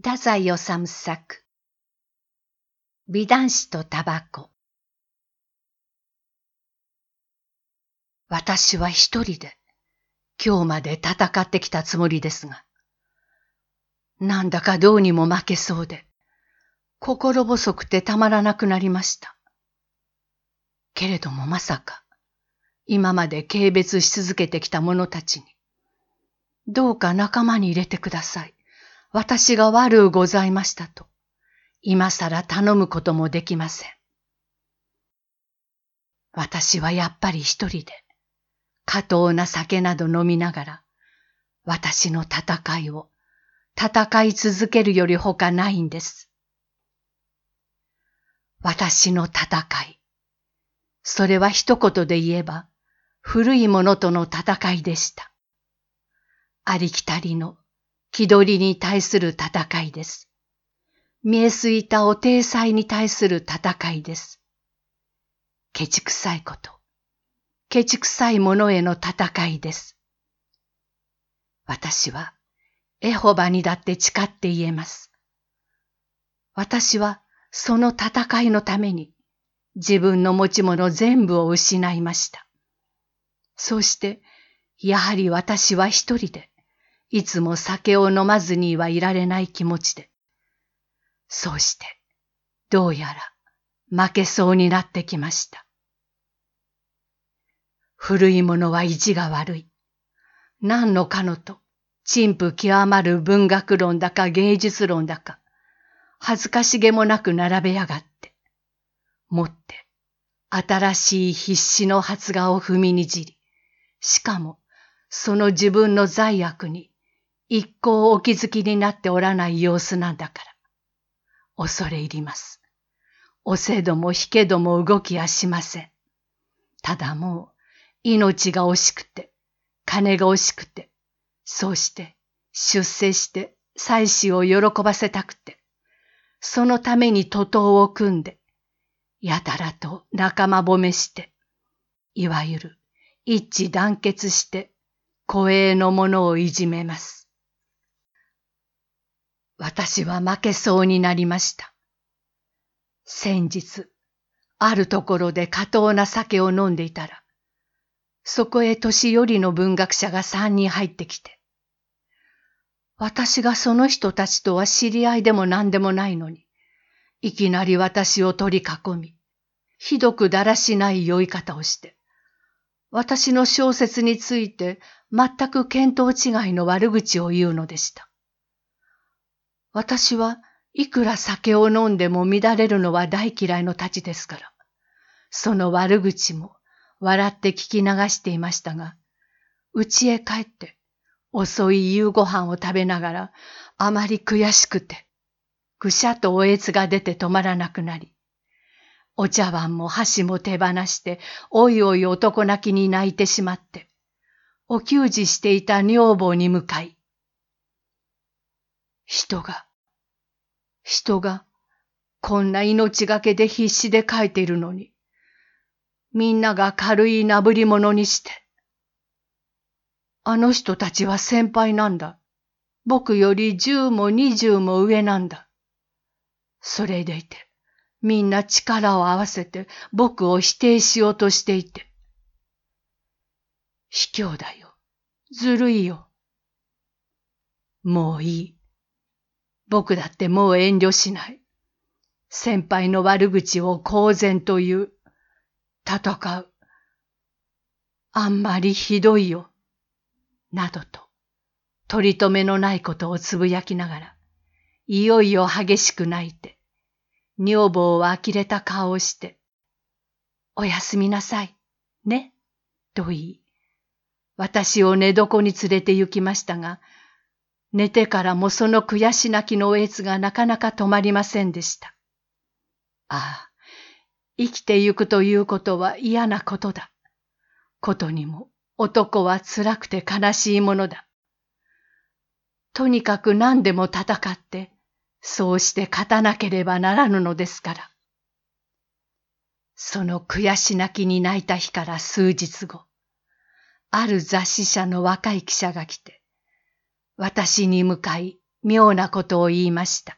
太宰治作美男子とタバコ。私は一人で今日まで戦ってきたつもりですが、なんだかどうにも負けそうで、心細くてたまらなくなりました。けれどもまさか、今まで軽蔑し続けてきた者たちに、どうか仲間に入れてください。私が悪うございましたと、今さら頼むこともできません。私はやっぱり一人で、過当な酒など飲みながら、私の戦いを戦い続けるよりほかないんです。私の戦い。それは一言で言えば、古いものとの戦いでした。ありきたりの気取りに対する戦いです。見えすいたお体裁に対する戦いです。ケチくさいこと、ケチくさいものへの戦いです。私はエホバにだって誓って言えます。私はその戦いのために自分の持ち物全部を失いました。そうして、やはり私は一人で、いつも酒を飲まずにはいられない気持ちで、そうして、どうやら負けそうになってきました。古いものは意地が悪い。何のかのと、陳腐極まる文学論だか芸術論だか、恥ずかしげもなく並べやがって、もって、新しい必死の発芽を踏みにじり、しかも、その自分の罪悪に、一向お気づきになっておらない様子なんだから、恐れ入ります。押せども引けども動きやしません。ただもう、命が惜しくて、金が惜しくて、そうして出世して妻子を喜ばせたくて、そのために徒党を組んで、やたらと仲間褒めして、いわゆる一致団結して虚栄のものをいじめます。私は負けそうになりました。先日、あるところで過当な酒を飲んでいたら、そこへ年寄りの文学者が3人入ってきて、私がその人たちとは知り合いでも何でもないのに、いきなり私を取り囲み、ひどくだらしない酔い方をして、私の小説について全く見当違いの悪口を言うのでした。私はいくら酒を飲んでも乱れるのは大嫌いのたちですから、その悪口も笑って聞き流していましたが、家へ帰って遅い夕ご飯を食べながらあまり悔しくて、ぐしゃっとおえつが出て止まらなくなり、お茶碗も箸も手放して、おいおい男泣きに泣いてしまって、お給仕していた女房に向かい、人が、こんな命がけで必死で書いているのに、みんなが軽いなぶり物にして、あの人たちは先輩なんだ。僕より10も20も上なんだ。それでいて、みんな力を合わせて僕を否定しようとしていて。卑怯だよ。ずるいよ。もういい。僕だってもう遠慮しない。先輩の悪口を公然と言う。戦う。あんまりひどいよ。などと、取り留めのないことをつぶやきながら、いよいよ激しく泣いて、女房は呆れた顔をして、おやすみなさい、ね、と言い、私を寝床に連れて行きましたが、寝てからもその悔し泣きのおえつがなかなか止まりませんでした。ああ、生きてゆくということは嫌なことだ。ことにも男は辛くて悲しいものだ。とにかく何でも戦って、そうして勝たなければならぬのですから。その悔し泣きに泣いた日から数日後、ある雑誌社の若い記者が来て、私に向かい妙なことを言いました。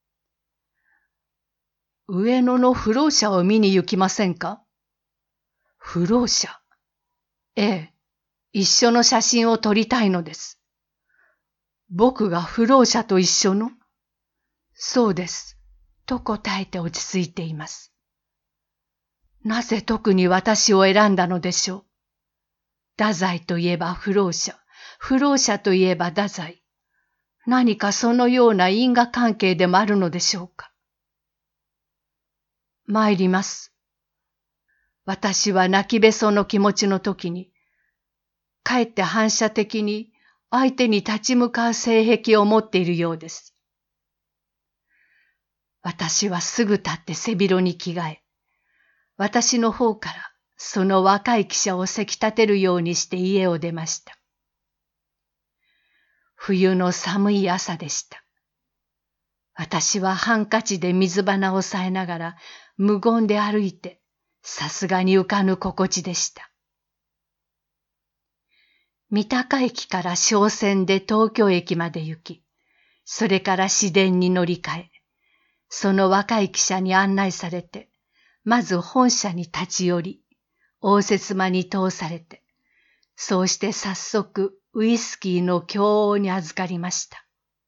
上野の不老者を見に行きませんか？不老者？ええ、一緒の写真を撮りたいのです。僕が不老者と一緒の？そうです。と答えて落ち着いています。なぜ特に私を選んだのでしょう。太宰といえば不老者、不老者といえば太宰。何かそのような因果関係でもあるのでしょうか。参ります。私は泣きべその気持ちの時に、かえって反射的に相手に立ち向かう性癖を持っているようです。私はすぐ立って背広に着替え、私の方からその若い記者をせき立てるようにして家を出ました。冬の寒い朝でした。私はハンカチで水鼻を押さえながら無言で歩いて、さすがに浮かぬ心地でした。三鷹駅から商船で東京駅まで行き、それから市電に乗り換え、その若い記者に案内されて、まず本社に立ち寄り、応接間に通されて、そうして早速ウイスキーの供応に預かりました。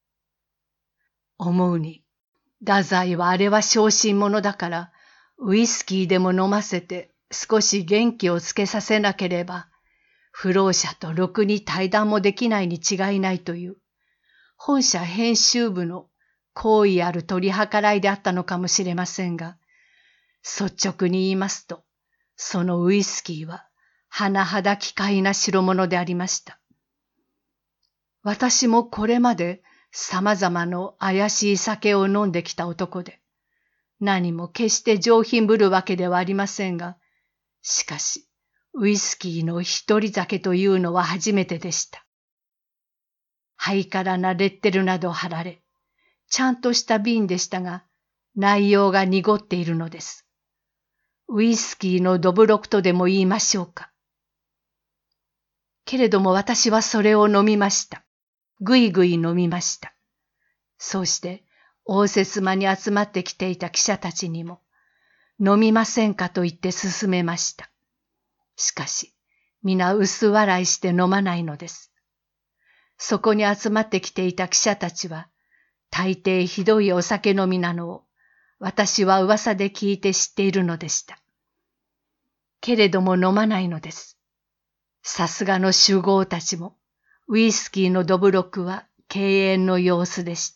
思うに、太宰はあれは小心者だから、ウイスキーでも飲ませて少し元気をつけさせなければ、不老者とろくに対談もできないに違いないという、本社編集部の好意ある取り計らいであったのかもしれませんが、率直に言いますと、そのウイスキーは甚だ奇怪な代物でありました。私もこれまで様々の怪しい酒を飲んできた男で、何も決して上品ぶるわけではありませんが、しかし、ウイスキーの一人酒というのは初めてでした。ハイカラなレッテルなど貼られ、ちゃんとした瓶でしたが、内容が濁っているのです。ウイスキーのどぶろくとでも言いましょうか。けれども私はそれを飲みました。ぐいぐい飲みました。そうして応接間に集まってきていた記者たちにも、飲みませんかと言って勧めました。しかし、皆薄笑いして飲まないのです。そこに集まってきていた記者たちは、大抵ひどいお酒飲みなのを、私は噂で聞いて知っているのでした。けれども飲まないのです。さすがの酒豪たちも、ウイスキーのどぶろくは敬遠の様子でした。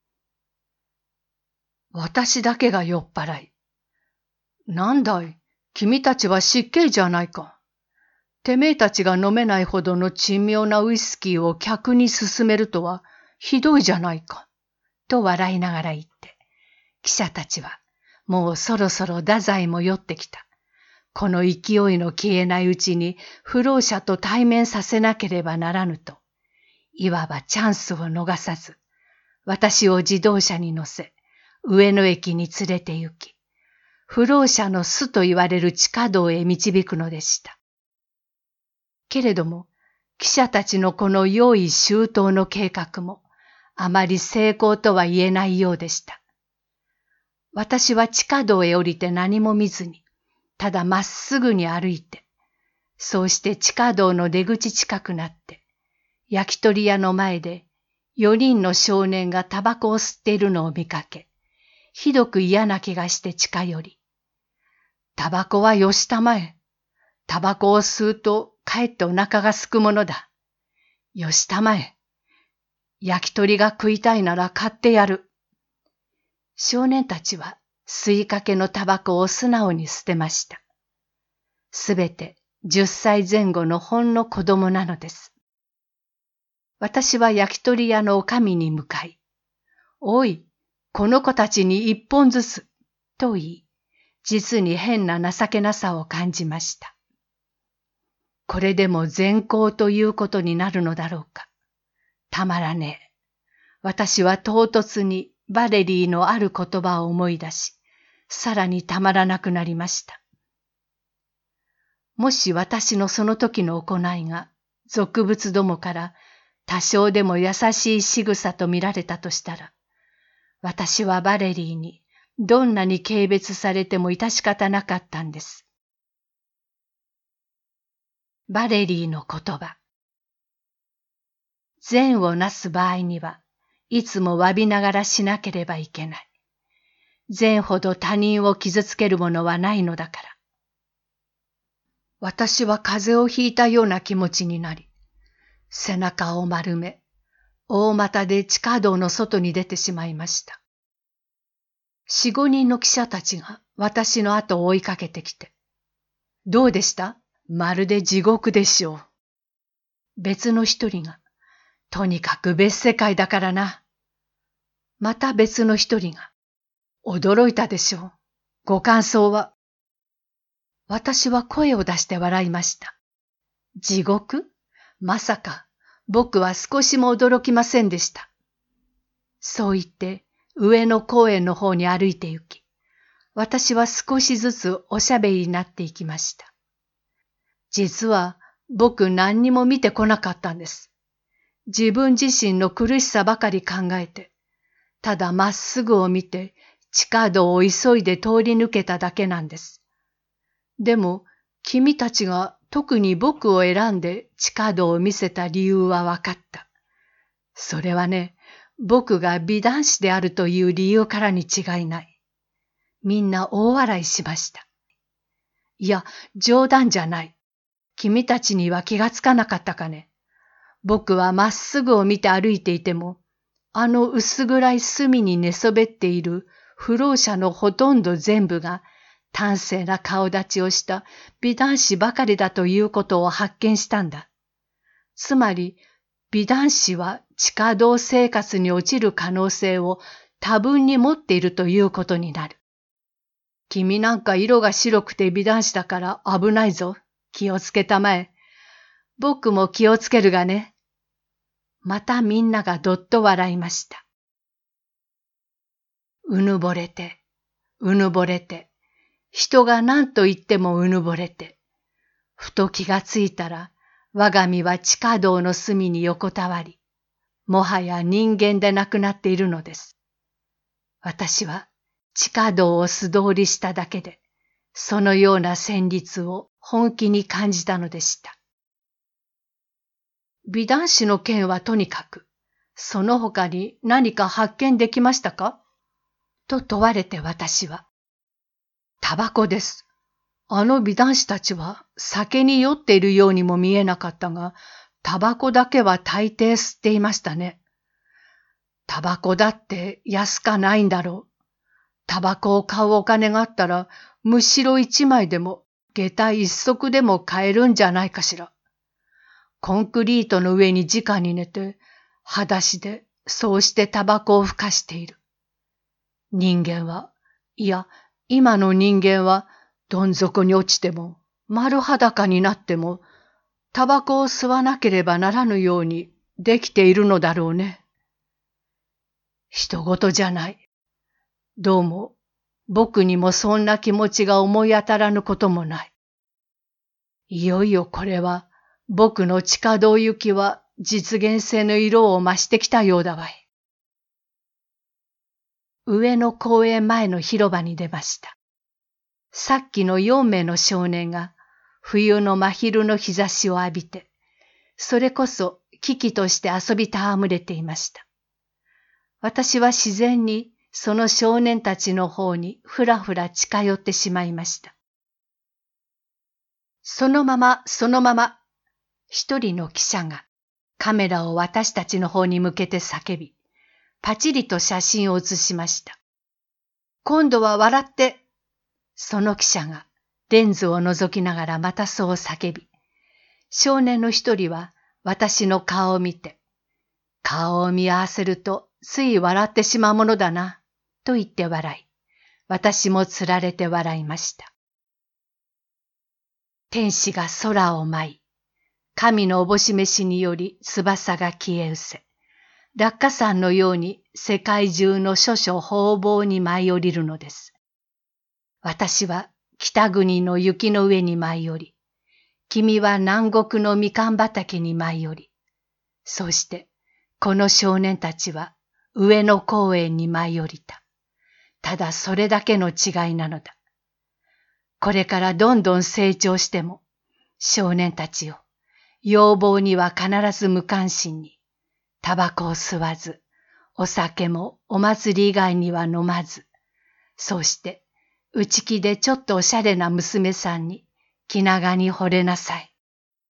私だけが酔っ払い。なんだい、君たちは失敬じゃないか。てめえたちが飲めないほどの珍妙なウイスキーを客に勧めるとはひどいじゃないか。と笑いながら言って、記者たちはもうそろそろ太宰も酔ってきた。この勢いの消えないうちに不老者と対面させなければならぬと、いわばチャンスを逃さず、私を自動車に乗せ、上野駅に連れて行き、不老者の巣と言われる地下道へ導くのでした。けれども、記者たちのこの用意周到の計画も、あまり成功とは言えないようでした。私は地下道へ降りて何も見ずに、ただまっすぐに歩いて、そうして地下道の出口近くなって、焼き鳥屋の前で4人の少年がタバコを吸っているのを見かけ、ひどく嫌な気がして近寄り、タバコはよしたまえ。タバコを吸うとかえってお腹がすくものだ。よしたまえ。焼き鳥が食いたいなら買ってやる。少年たちは吸いかけのタバコを素直に捨てました。すべて10歳前後のほんの子供なのです。私は焼き鳥屋の女将に向かい、おい、この子たちに1本ずつ、と言い、実に変な情けなさを感じました。これでも善行ということになるのだろうか。たまらねえ。私は唐突にバレリーのある言葉を思い出し、さらにたまらなくなりました。もし私のその時の行いが俗物どもから多少でも優しい仕草と見られたとしたら、私はバレリーにどんなに軽蔑されても致し方なかったんです。バレリーの言葉。善をなす場合には、いつも詫びながらしなければいけない。善ほど他人を傷つけるものはないのだから。私は風邪をひいたような気持ちになり、背中を丸め、大股で地下道の外に出てしまいました。4、5人の記者たちが私の後を追いかけてきて、どうでした？まるで地獄でしょう。別の一人が、とにかく別世界だからな。また別の一人が、驚いたでしょう。ご感想は？私は声を出して笑いました。地獄？まさか、僕は少しも驚きませんでした。そう言って、上野公園の方に歩いて行き、私は少しずつおしゃべりになっていきました。実は、僕何にも見てこなかったんです。自分自身の苦しさばかり考えて、ただまっすぐを見て、地下道を急いで通り抜けただけなんです。でも、君たちが特に僕を選んで地下道を見せた理由は分かった。それはね、僕が美男子であるという理由からに違いない。みんな大笑いしました。いや、冗談じゃない。君たちには気がつかなかったかね。僕はまっすぐを見て歩いていても、あの薄暗い隅に寝そべっている不老者のほとんど全部が端正な顔立ちをした美男子ばかりだということを発見したんだ。つまり、美男子は地下道生活に落ちる可能性を多分に持っているということになる。君なんか色が白くて美男子だから危ないぞ。気をつけたまえ。僕も気をつけるがね。またみんながどっと笑いました。うぬぼれて、うぬぼれて、人が何と言ってもうぬぼれて、ふと気がついたら、我が身は地下道の隅に横たわり、もはや人間でなくなっているのです。私は地下道を素通りしただけで、そのような旋律を本気に感じたのでした。美男子の件はとにかく、その他に何か発見できましたか？と問われて私は、タバコです。あの美男子たちは酒に酔っているようにも見えなかったが、タバコだけは大抵吸っていましたね。タバコだって安かないんだろう。タバコを買うお金があったら、むしろ一枚でも、下駄一足でも買えるんじゃないかしら。コンクリートの上に直に寝て、裸足でそうしてタバコをふかしている。人間は、いや、今の人間は、どん底に落ちても、丸裸になっても、タバコを吸わなければならぬようにできているのだろうね。人事じゃない。どうも、僕にもそんな気持ちが思い当たらぬこともない。いよいよこれは、僕の地下道行きは実現性の色を増してきたようだわい。上野公園前の広場に出ました。さっきの4名の少年が冬の真昼の日差しを浴びて、それこそ危機として遊び戯れていました。私は自然にその少年たちの方にふらふら近寄ってしまいました。そのまま、一人の記者がカメラを私たちの方に向けて叫び、パチリと写真を写しました。今度は笑って、その記者がレンズを覗きながらまたそう叫び、少年の一人は私の顔を見て、顔を見合わせるとつい笑ってしまうものだな、と言って笑い、私もつられて笑いました。天使が空を舞い、神のおぼし召しにより翼が消え失せ、落下傘のように世界中の諸々方々に舞い降りるのです。私は北国の雪の上に舞い降り、君は南国のみかん畑に舞い降り、 そして、この少年たちは上野公園に舞い降りた。ただそれだけの違いなのだ。これからどんどん成長しても、少年たちよ、要望には必ず無関心に、タバコを吸わず、お酒もお祭り以外には飲まず、そして、内気でちょっとおしゃれな娘さんに気長に惚れなさい。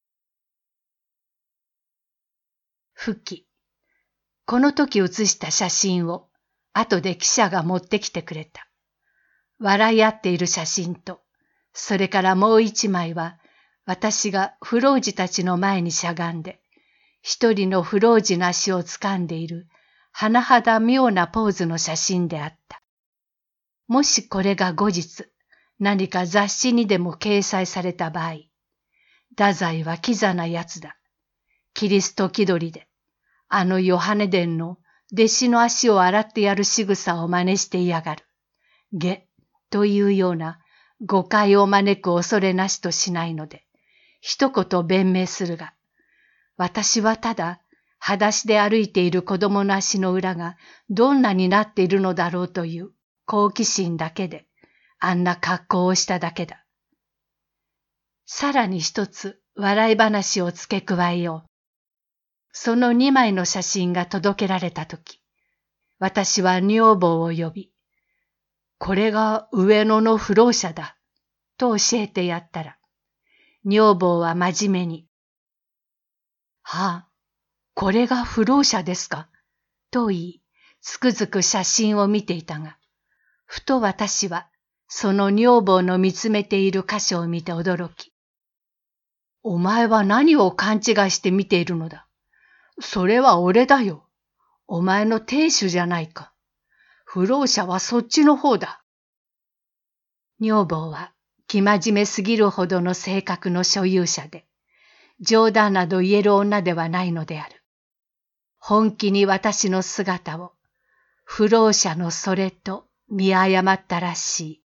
付記。この時写した写真を後で記者が持ってきてくれた。笑い合っている写真と、それからもう一枚は私が不老児たちの前にしゃがんで、一人の不老児の足をつかんでいる甚だ妙なポーズの写真であった。もしこれが後日何か雑誌にでも掲載された場合、太宰はキザなやつだ。キリスト気取りで、あのヨハネ伝の弟子の足を洗ってやる仕草を真似していやがる。というような誤解を招く恐れなしとしないので、一言弁明するが、私はただ裸足で歩いている子供の足の裏がどんなになっているのだろうという好奇心だけで、あんな格好をしただけだ。さらに一つ笑い話を付け加えよう。その2枚の写真が届けられたとき、私は女房を呼び、これが上野の不老者だ、と教えてやったら、女房は真面目に、はあ、これが不老者ですか、と言い、つくづく写真を見ていたが、ふと私は、その女房の見つめている箇所を見て驚き、お前は何を勘違いして見ているのだ。それは俺だよ。お前の亭主じゃないか。不老者はそっちの方だ。女房は生真面目すぎるほどの性格の所有者で、冗談など言える女ではないのである。本気に私の姿を、不老者のそれと見誤ったらしい。